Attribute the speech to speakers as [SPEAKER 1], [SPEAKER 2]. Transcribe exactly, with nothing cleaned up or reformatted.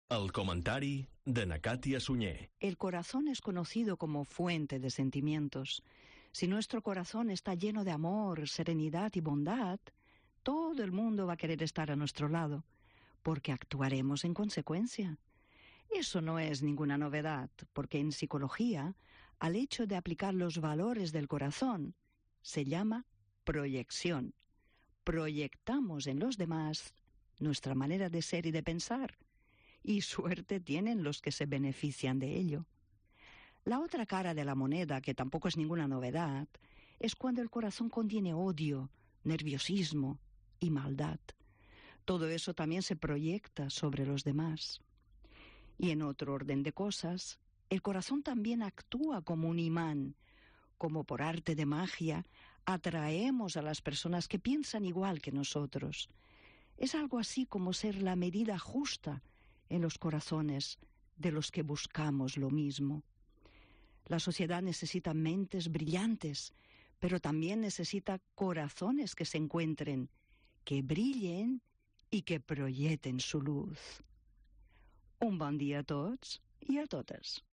[SPEAKER 1] El comentari de na Càtia Sunyer.
[SPEAKER 2] El corazón es conocido como fuente de sentimientos. Si nuestro corazón está lleno de amor, serenidad y bondad, todo el mundo va a querer estar a nuestro lado, porque actuaremos en consecuencia. Eso no es ninguna novedad, porque en psicología, al hecho de aplicar los valores del corazón, se llama proyección. Proyectamos en los demás nuestra manera de ser y de pensar, y suerte tienen los que se benefician de ello. La otra cara de la moneda, que tampoco es ninguna novedad, es cuando el corazón contiene odio, nerviosismo y maldad. Todo eso también se proyecta sobre los demás. Y en otro orden de cosas, el corazón también actúa como un imán. Como por arte de magia, atraemos a las personas que piensan igual que nosotros. Es algo así como ser la medida justa en los corazones de los que buscamos lo mismo. La sociedad necesita mentes brillantes, pero también necesita corazones que se encuentren, que brillen i que projecten su luz. Un bon dia a tots i a totes.